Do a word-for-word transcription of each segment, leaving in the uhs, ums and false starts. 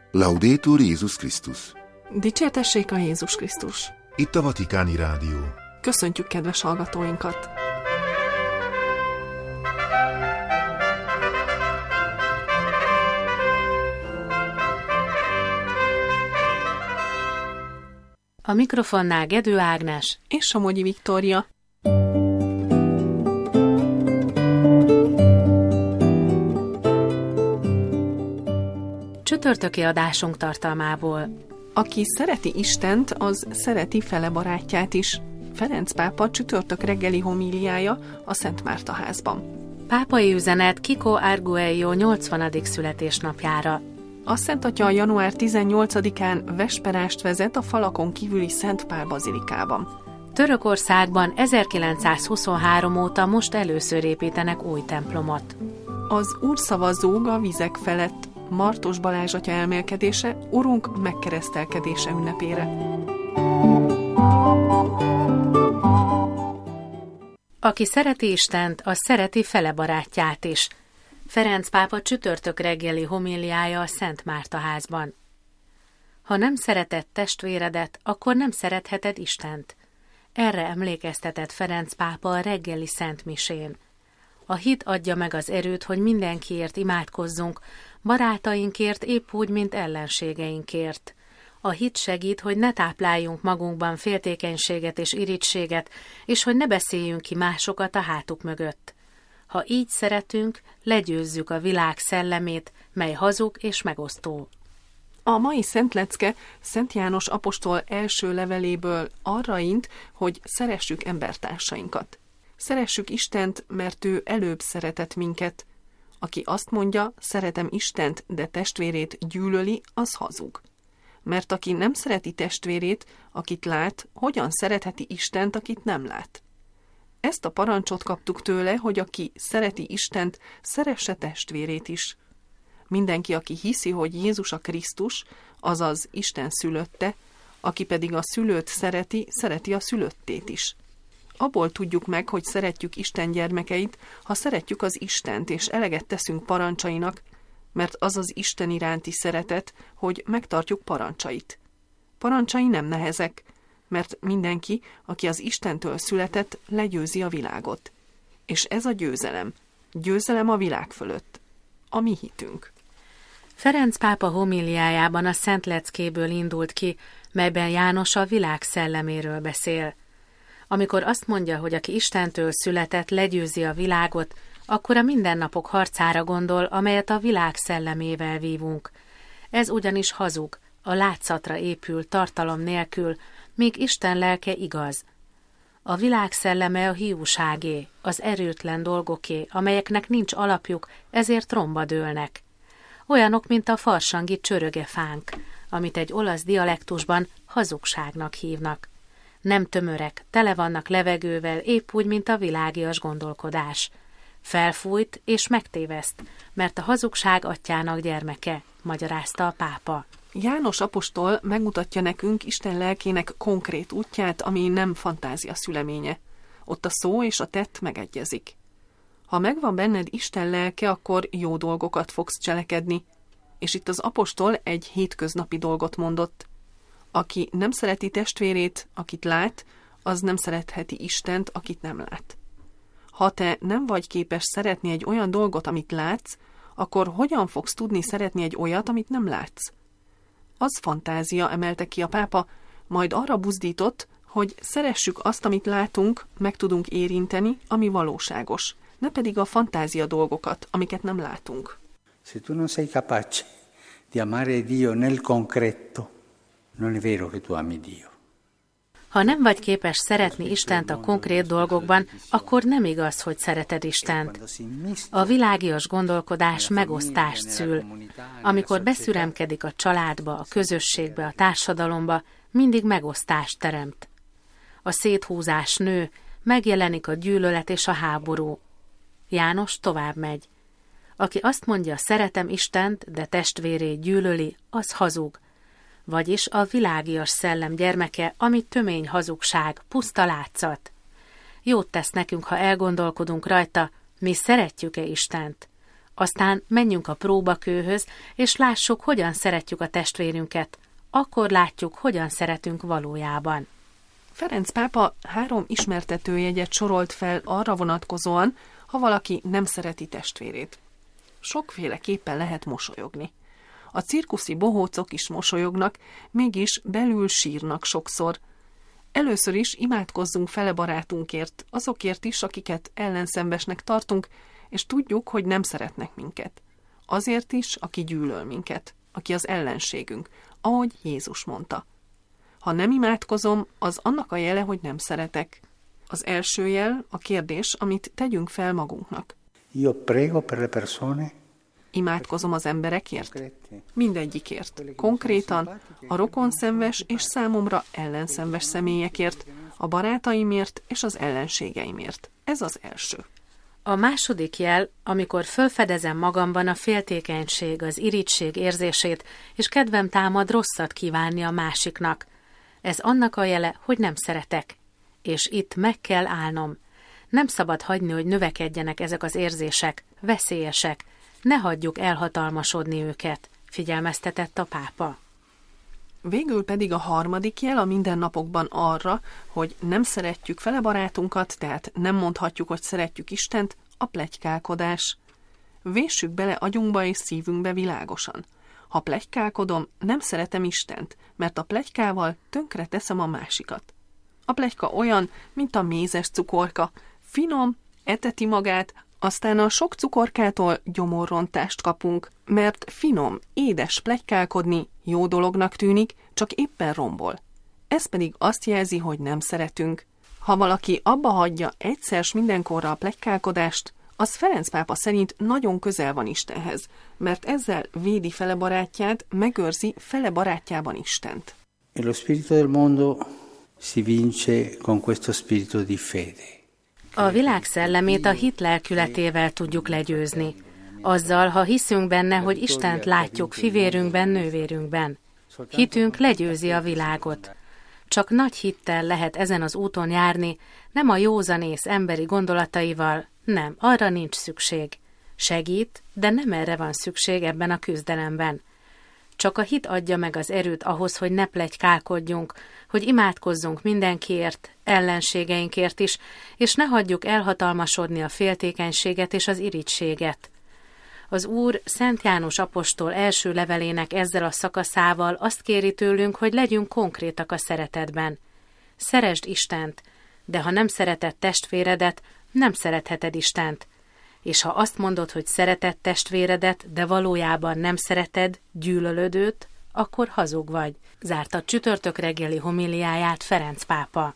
Laudetur Jézus Krisztus. Dicsértessék a Jézus Krisztus. Itt a Vatikáni Rádió. Köszöntjük kedves hallgatóinkat! A mikrofonnál Gedő Ágnes és Somogyi Viktória. Csütörtöki adásunk tartalmából. Aki szereti Istent, az szereti fele barátját is. Ferenc pápa csütörtök reggeli homíliája a Szent Márta házban. Pápai üzenet Kiko Arguello nyolcvanadik születésnapjára. A Szent Atya január tizennyolcadikán vesperást vezet a falakon kívüli Szent Pál bazilikában. Törökországban ezerkilencszázhuszonhárom óta most először építenek új templomot. Az úrszava zúg a vizek felett. Martos Balázs atya elmélkedése, Urunk megkeresztelkedése ünnepére. Aki szereti Istent, az szereti fele barátját is. Ferenc pápa csütörtök reggeli homíliája a Szent Márta házban. Ha nem szereted testvéredet, akkor nem szeretheted Istent. Erre emlékeztetett Ferenc pápa a reggeli Szent Misén. A hit adja meg az erőt, hogy mindenkiért imádkozzunk, barátainkért épp úgy, mint ellenségeinkért. A hit segít, hogy ne tápláljunk magunkban féltékenységet és irítséget, és hogy ne beszéljünk ki másokat a hátuk mögött. Ha így szeretünk, legyőzzük a világ szellemét, mely hazug és megosztó. A mai szentlecke Szent János apostol első leveléből arra int, hogy szeressük embertársainkat. Szeressük Istent, mert ő előbb szeretett minket. Aki azt mondja, szeretem Istent, de testvérét gyűlöli, az hazug. Mert aki nem szereti testvérét, akit lát, hogyan szeretheti Istent, akit nem lát? Ezt a parancsot kaptuk tőle, hogy aki szereti Istent, szeresse testvérét is. Mindenki, aki hiszi, hogy Jézus a Krisztus, azaz Isten szülötte, aki pedig a szülőt szereti, szereti a szülöttét is. Abból tudjuk meg, hogy szeretjük Isten gyermekeit, ha szeretjük az Istent, és eleget teszünk parancsainak, mert az az Isten iránti szeretet, hogy megtartjuk parancsait. Parancsai nem nehezek, mert mindenki, aki az Istentől született, legyőzi a világot. És ez a győzelem. Győzelem a világ fölött. A mi hitünk. Ferenc pápa homíliájában a Szent Leckéből indult ki, melyben János a világ szelleméről beszél. Amikor azt mondja, hogy aki Istentől született, legyőzi a világot, akkor a mindennapok harcára gondol, amelyet a világ szellemével vívunk. Ez ugyanis hazug, a látszatra épül, tartalom nélkül, míg Isten lelke igaz. A világ szelleme a hiúságé, az erőtlen dolgoké, amelyeknek nincs alapjuk, ezért romba dőlnek. Olyanok, mint a farsangi csörögefánk, amit egy olasz dialektusban hazugságnak hívnak. Nem tömörek, tele vannak levegővel, épp úgy, mint a világias gondolkodás. Felfújt és megtéveszt, mert a hazugság atyának gyermeke, magyarázta a pápa. János apostol megmutatja nekünk Isten lelkének konkrét útját, ami nem fantázia szüleménye. Ott a szó és a tett megegyezik. Ha megvan benned Isten lelke, akkor jó dolgokat fogsz cselekedni. És itt az apostol egy hétköznapi dolgot mondott. Aki nem szereti testvérét, akit lát, az nem szeretheti Istent, akit nem lát. Ha te nem vagy képes szeretni egy olyan dolgot, amit látsz, akkor hogyan fogsz tudni szeretni egy olyat, amit nem látsz? Az fantázia, emelte ki a pápa, majd arra buzdított, hogy szeressük azt, amit látunk, meg tudunk érinteni, ami valóságos, ne pedig a fantázia dolgokat, amiket nem látunk. Se tu non sei capace di amare Dio nel concreto, non è vero che tu ami Dio. Ha nem vagy képes szeretni Istent a konkrét dolgokban, akkor nem igaz, hogy szereted Istent. A világias gondolkodás megosztást szül. Amikor beszüremkedik a családba, a közösségbe, a társadalomba, mindig megosztást teremt. A széthúzás nő, megjelenik a gyűlölet és a háború. János tovább megy. Aki azt mondja, szeretem Istent, de testvérét gyűlöli, az hazug. Vagyis a világias szellem gyermeke, ami tömény hazugság, puszta látszat. Jót tesz nekünk, ha elgondolkodunk rajta, mi szeretjük-e Istent. Aztán menjünk a próbakőhöz, és lássuk, hogyan szeretjük a testvérünket. Akkor látjuk, hogyan szeretünk valójában. Ferenc pápa három ismertetőjegyet sorolt fel arra vonatkozóan, ha valaki nem szereti testvérét. Sokféleképpen lehet mosolyogni. A cirkuszi bohócok is mosolyognak, mégis belül sírnak sokszor. Először is imádkozzunk fele barátunkért, azokért is, akiket ellenszenvesnek tartunk, és tudjuk, hogy nem szeretnek minket. Azért is, aki gyűlöl minket, aki az ellenségünk, ahogy Jézus mondta. Ha nem imádkozom, az annak a jele, hogy nem szeretek. Az első jel a kérdés, amit tegyünk fel magunknak. Io prego per le persone. Imádkozom az emberekért? Mindegyikért. Konkrétan a rokonszenves és számomra ellenszenves személyekért, a barátaimért és az ellenségeimért. Ez az első. A második jel, amikor fölfedezem magamban a féltékenység, az irigység érzését, és kedvem támad rosszat kívánni a másiknak. Ez annak a jele, hogy nem szeretek. És itt meg kell állnom. Nem szabad hagyni, hogy növekedjenek ezek az érzések, veszélyesek. Ne hagyjuk elhatalmasodni őket, figyelmeztetett a pápa. Végül pedig a harmadik jel a mindennapokban arra, hogy nem szeretjük fele barátunkat, tehát nem mondhatjuk, hogy szeretjük Istent, a pletykálkodás. Véssük bele agyunkba és szívünkbe világosan. Ha pletykálkodom, nem szeretem Istent, mert a pletykával tönkre teszem a másikat. A pletyka olyan, mint a mézes cukorka, finom, eteti magát, aztán a sok cukorkától gyomorrontást kapunk, mert finom, édes pletykálkodni jó dolognak tűnik, csak éppen rombol. Ez pedig azt jelzi, hogy nem szeretünk. Ha valaki abba hagyja egyszer s mindenkorra a pletykálkodást, az Ferenc pápa szerint nagyon közel van Istenhez, mert ezzel védi fele barátját, megőrzi fele barátjában Istent. E lo spirito del mondo si vince con questo spirito di fede. A világ szellemét a hit lelkületével tudjuk legyőzni. Azzal, ha hiszünk benne, hogy Istent látjuk fivérünkben, nővérünkben. Hitünk legyőzi a világot. Csak nagy hittel lehet ezen az úton járni, nem a józanész emberi gondolataival, nem, arra nincs szükség. Segít, de nem erre van szükség ebben a küzdelemben. Csak a hit adja meg az erőt ahhoz, hogy ne pletykálkodjunk, hogy imádkozzunk mindenkiért, ellenségeinkért is, és ne hagyjuk elhatalmasodni a féltékenységet és az irigységet. Az Úr Szent János apostol első levelének ezzel a szakaszával azt kéri tőlünk, hogy legyünk konkrétak a szeretetben. Szeresd Istent, de ha nem szereted testvéredet, nem szeretheted Istent. És ha azt mondod, hogy szereted testvéredet, de valójában nem szereted, gyűlölöd őt, akkor hazug vagy. Zárta csütörtök reggeli homiliáját Ferenc pápa.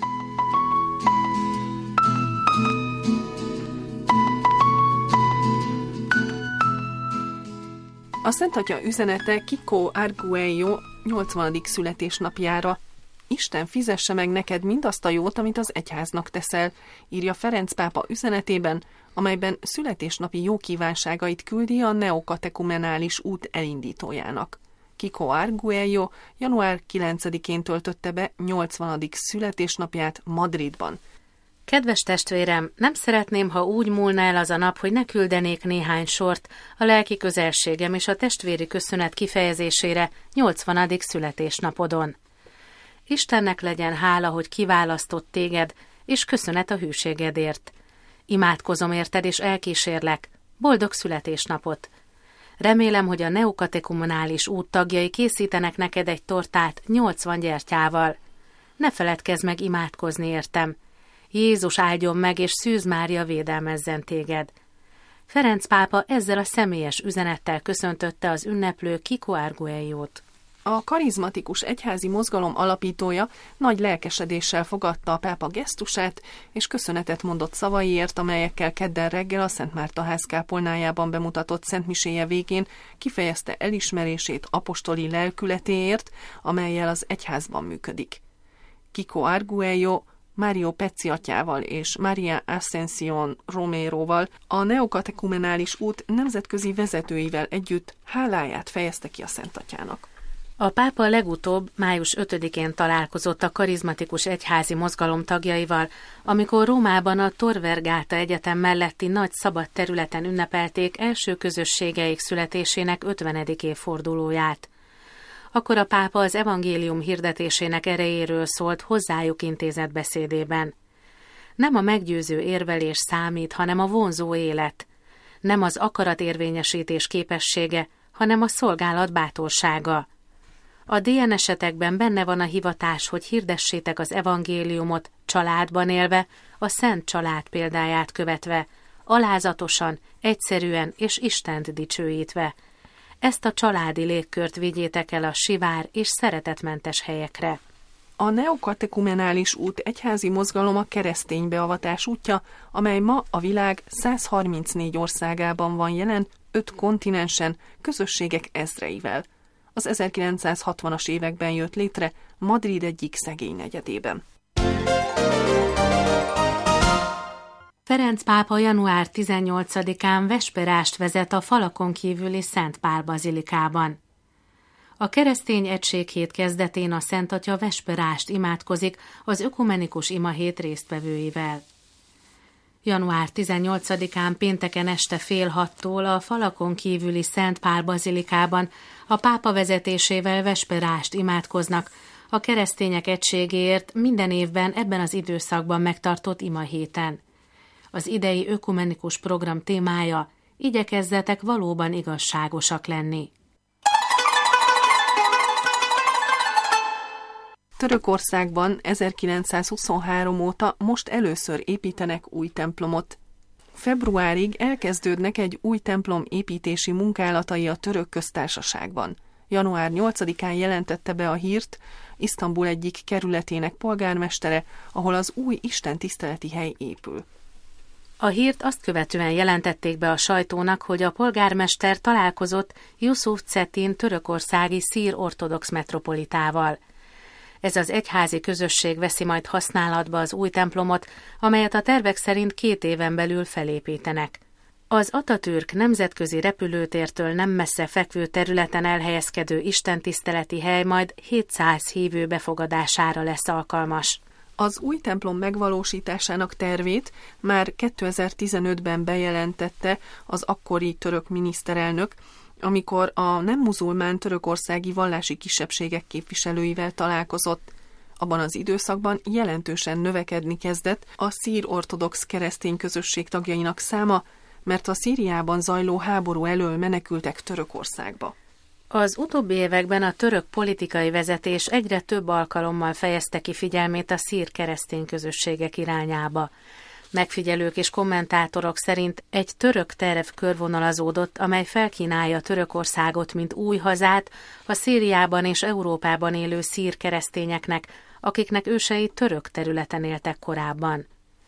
A Szent Atya üzenete Kiko Arguello nyolcvanadik születésnapjára. Isten fizesse meg neked mindazt a jót, amit az egyháznak teszel, írja Ferenc pápa üzenetében, amelyben születésnapi jó kívánságait küldi a neokatekumenális út elindítójának. Kiko Arguello január kilencedikén töltötte be nyolcvanadik születésnapját Madridban. Kedves testvérem, nem szeretném, ha úgy múlna el az a nap, hogy ne küldenék néhány sort a lelki közelségem és a testvéri köszönet kifejezésére nyolcvanadik születésnapodon. Istennek legyen hála, hogy kiválasztott téged, és köszönet a hűségedért. Imádkozom érted, és elkísérlek. Boldog születésnapot! Remélem, hogy a neokatekumenális út tagjai készítenek neked egy tortát nyolcvan gyertyával. Ne feledkezz meg imádkozni értem. Jézus áldjon meg, és Szűz Mária védelmezzen téged. Ferenc pápa ezzel a személyes üzenettel köszöntötte az ünneplő Kiko Arguellót. A karizmatikus egyházi mozgalom alapítója nagy lelkesedéssel fogadta a pápa gesztusát, és köszönetet mondott szavaiért, amelyekkel kedden reggel a Szent Márta ház kápolnájában bemutatott szentmiséje végén kifejezte elismerését apostoli lelkületéért, amellyel az egyházban működik. Kiko Arguello Mário Pecci atyával és Maria Ascension Romeroval, a neokatekumenális út nemzetközi vezetőivel együtt háláját fejezte ki a Szent Atyának. A pápa legutóbb május ötödikén találkozott a karizmatikus egyházi mozgalom tagjaival, amikor Rómában a Tor Vergata Egyetem melletti nagy szabad területen ünnepelték első közösségeik születésének ötvenedik évfordulóját. Akkor a pápa az evangélium hirdetésének erejéről szólt hozzájuk intézett beszédében. Nem a meggyőző érvelés számít, hanem a vonzó élet. Nem az akaratérvényesítés képessége, hanem a szolgálat bátorsága. A dé en esetekben benne van a hivatás, hogy hirdessétek az evangéliumot családban élve, a szent család példáját követve, alázatosan, egyszerűen és Istent dicsőítve. Ezt a családi légkört vigyétek el a sivár és szeretetmentes helyekre. A neokatekumenális út egyházi mozgalom a keresztény beavatás útja, amely ma a világ száz harmincnégy országában van jelen, öt kontinensen, közösségek ezreivel. Az ezerkilencszázhatvanas években jött létre Madrid egyik szegény negyedében. Ferenc pápa január tizennyolcadikán vesperást vezet a falakon kívüli Szent Pál bazilikában. A keresztény egységhét kezdetén a Szent Atya vesperást imádkozik az ökumenikus imahét résztvevőivel. január tizennyolcadikán pénteken este fél hattól a falakon kívüli Szent Pál bazilikában a pápa vezetésével vesperást imádkoznak a keresztények egységéért minden évben ebben az időszakban megtartott imahéten. Az idei ökumenikus program témája: igyekezzetek valóban igazságosak lenni. Törökországban ezerkilencszázhuszonhárom óta most először építenek új templomot. Februárig elkezdődnek egy új templom építési munkálatai a török köztársaságban. január nyolcadikán jelentette be a hírt Isztambul egyik kerületének polgármestere, ahol az új istentiszteleti hely épül. A hírt azt követően jelentették be a sajtónak, hogy a polgármester találkozott Yusuf Cetin törökországi szír ortodox metropolitával. Ez az egyházi közösség veszi majd használatba az új templomot, amelyet a tervek szerint két éven belül felépítenek. Az Atatürk nemzetközi repülőtértől nem messze fekvő területen elhelyezkedő istentiszteleti hely majd hétszáz hívő befogadására lesz alkalmas. Az új templom megvalósításának tervét már kétezer-tizenötben bejelentette az akkori török miniszterelnök, amikor a nem muzulmán törökországi vallási kisebbségek képviselőivel találkozott. Abban az időszakban jelentősen növekedni kezdett a szír ortodox keresztény közösség tagjainak száma, mert a Szíriában zajló háború elől menekültek Törökországba. Az utóbbi években a török politikai vezetés egyre több alkalommal fejezte ki figyelmét a szír keresztény közösségek irányába. Megfigyelők és kommentátorok szerint egy török terv körvonalazódott, amely felkínálja Törökországot, mint új hazát a Szíriában és Európában élő szír keresztényeknek, akiknek ősei török területen éltek korábban.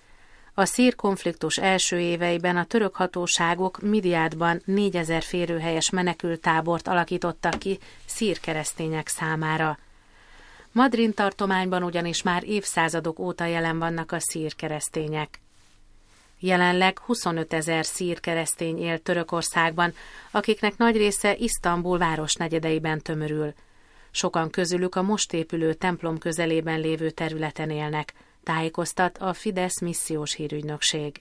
A szír konfliktus első éveiben a török hatóságok Midiádban négyezer férőhelyes menekülttábort alakítottak ki szír keresztények számára. Madrin tartományban ugyanis már évszázadok óta jelen vannak a szír keresztények. Jelenleg huszonötezer szír keresztény él Törökországban, akiknek nagy része Isztambul városnegyedeiben tömörül. Sokan közülük a most épülő templom közelében lévő területen élnek, tájékoztat a Fidesz missziós hírügynökség.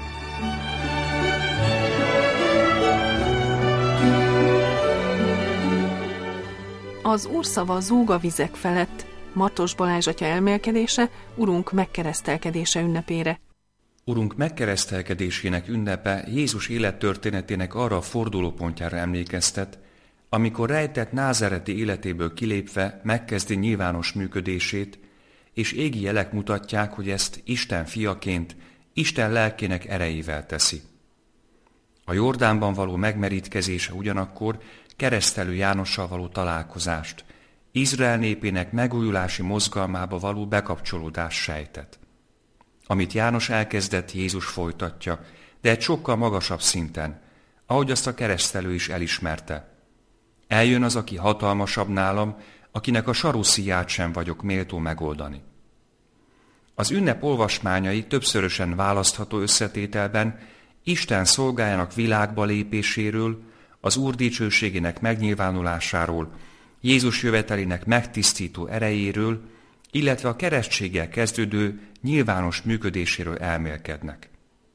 Az Úr szava zúg a vizek felett. Martos Balázs atya elmélkedése Urunk megkeresztelkedése ünnepére. Urunk megkeresztelkedésének ünnepe Jézus élettörténetének arra a fordulópontjára emlékeztet, amikor rejtett názáreti életéből kilépve megkezdi nyilvános működését, és égi jelek mutatják, hogy ezt Isten fiaként, Isten lelkének erejével teszi. A Jordánban való megmerítkezése ugyanakkor keresztelő Jánossal való találkozást, Izrael népének megújulási mozgalmába való bekapcsolódás sejtett. Amit János elkezdett, Jézus folytatja, de egy sokkal magasabb szinten, ahogy azt a keresztelő is elismerte. Eljön az, aki hatalmasabb nálam, akinek a saruszíját sem vagyok méltó megoldani. Az ünnep olvasmányai többszörösen választható összetételben Isten szolgájának világba lépéséről, az Úr dicsőségének megnyilvánulásáról, Jézus jövetelének megtisztító erejéről, illetve a keresztséggel kezdődő nyilvános működéséről elmélkednek.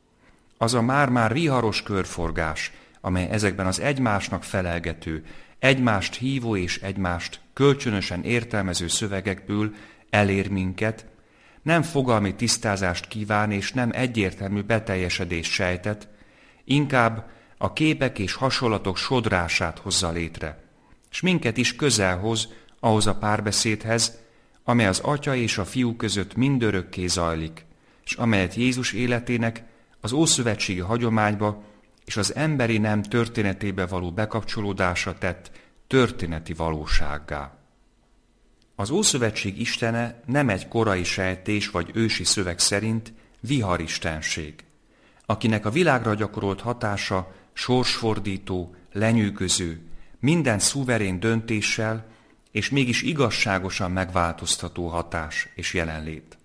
Az a már-már viharos körforgás, amely ezekben az egymásnak felelgető, egymást hívó és egymást kölcsönösen értelmező szövegekből elér minket, nem fogalmi tisztázást kíván és nem egyértelmű beteljesedést sejtet, inkább a képek és hasonlatok sodrását hozza létre, s minket is közel hoz ahhoz a párbeszédhez, amely az Atya és a Fiú között mindörökké zajlik, és amelyet Jézus életének az ószövetségi hagyományba és az emberi nem történetébe való bekapcsolódása tett történeti valósággá. Az Ószövetség istene nem egy korai sejtés vagy ősi szöveg szerint viharistenség, akinek a világra gyakorolt hatása sorsfordító, lenyűgöző, minden szuverén döntéssel és mégis igazságosan megváltoztató hatás és jelenlét.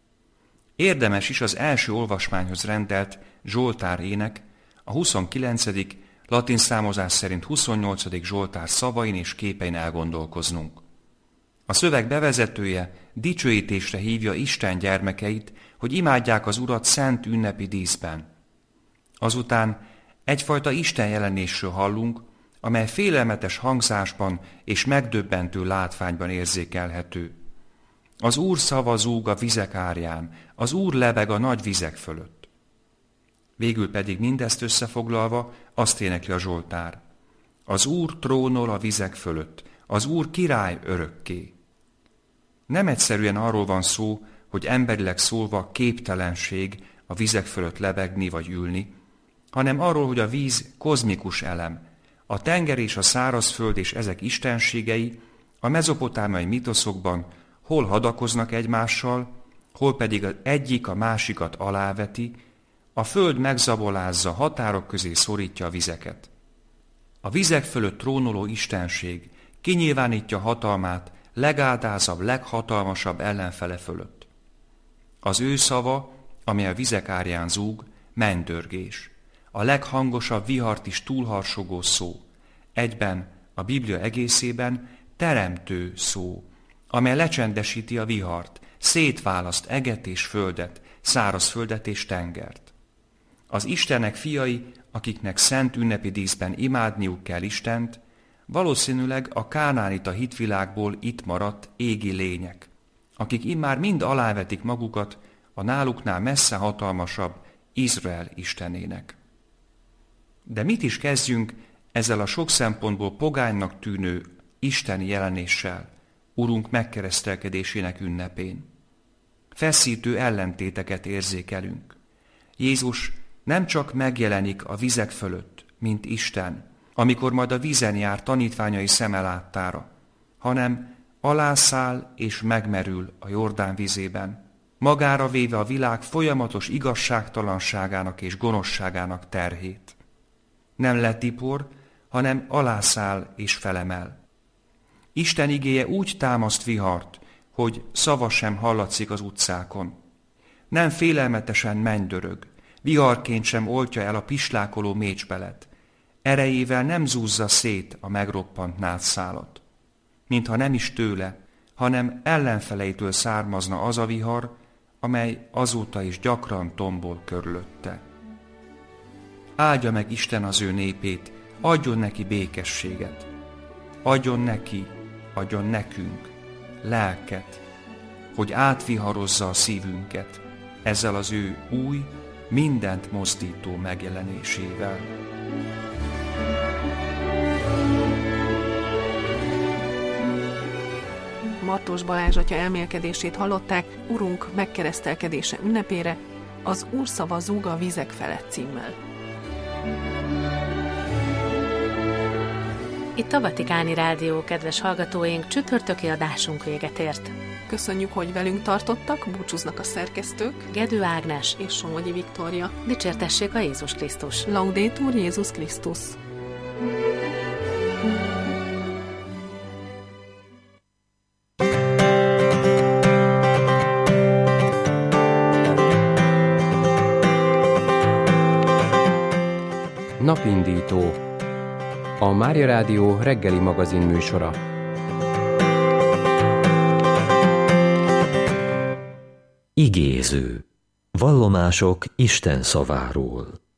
Érdemes is az első olvasmányhoz rendelt Zsoltár ének, a huszonkilencedik latin számozás szerint huszonnyolcadik Zsoltár szavain és képein elgondolkoznunk. A szöveg bevezetője dicsőítésre hívja Isten gyermekeit, hogy imádják az Urat szent ünnepi díszben. Azután egyfajta Isten jelenésről hallunk, amely félelmetes hangzásban és megdöbbentő látványban érzékelhető. Az Úr szava zúg a vizek árján, az Úr lebeg a nagy vizek fölött. Végül pedig mindezt összefoglalva azt énekli a Zsoltár. Az Úr trónol a vizek fölött, az Úr király örökké. Nem egyszerűen arról van szó, hogy emberileg szólva képtelenség a vizek fölött lebegni vagy ülni, hanem arról, hogy a víz kozmikus elem, a tenger és a szárazföld és ezek istenségei a mezopotámiai mitoszokban hol hadakoznak egymással, hol pedig az egyik a másikat aláveti, a föld megzabolázza, határok közé szorítja a vizeket. A vizek fölött trónoló istenség kinyilvánítja hatalmát legáldázabb, leghatalmasabb ellenfele fölött. Az ő szava, amely a vizek árján zúg, mennydörgés, a leghangosabb vihart is túlharsogó szó, egyben a Biblia egészében teremtő szó, amely lecsendesíti a vihart, szétválaszt eget és földet, szárazföldet és tengert. Az Istenek fiai, akiknek szent ünnepi díszben imádniuk kell Istent, valószínűleg a kánánita hitvilágból itt maradt égi lények, akik immár mind alávetik magukat a náluknál messze hatalmasabb Izrael istenének. De mit is kezdjünk ezzel a sok szempontból pogánynak tűnő isteni jelenéssel, Urunk megkeresztelkedésének ünnepén? Feszítő ellentéteket érzékelünk. Jézus nem csak megjelenik a vizek fölött, mint Isten, amikor majd a vízen jár tanítványai szeme láttára, hanem alászáll és megmerül a Jordán vizében, magára véve a világ folyamatos igazságtalanságának és gonoszságának terhét. Nem letipor, hanem alászáll és felemel. Isten igéje úgy támaszt vihart, hogy szava sem hallatszik az utcákon. Nem félelmetesen mennydörög, viharként sem oltja el a pislákoló mécsbelet. Erejével nem zúzza szét a megroppant nátszálat. Mintha nem is tőle, hanem ellenfeleitől származna az a vihar, amely azóta is gyakran tombol körülötte. Áldja meg Isten az ő népét, adjon neki békességet. Adjon neki, adjon nekünk lelket, hogy átviharozza a szívünket ezzel az ő új, mindent mozdító megjelenésével. Martos Balázs atya elmélkedését hallották Urunk megkeresztelkedése ünnepére, az Úr szava zúg a vizek felett címmel. Itt a Vatikáni Rádió, kedves hallgatóink, csütörtöki adásunk véget ért. Köszönjük, hogy velünk tartottak, búcsúznak a szerkesztők, Gedő Ágnes és Somogyi Viktória. Dicsértessék a Jézus Krisztus! Laudetur Jézus Krisztus! Napindító, a Mária Rádió reggeli magazin műsora. Igéző. Vallomások Isten szaváról.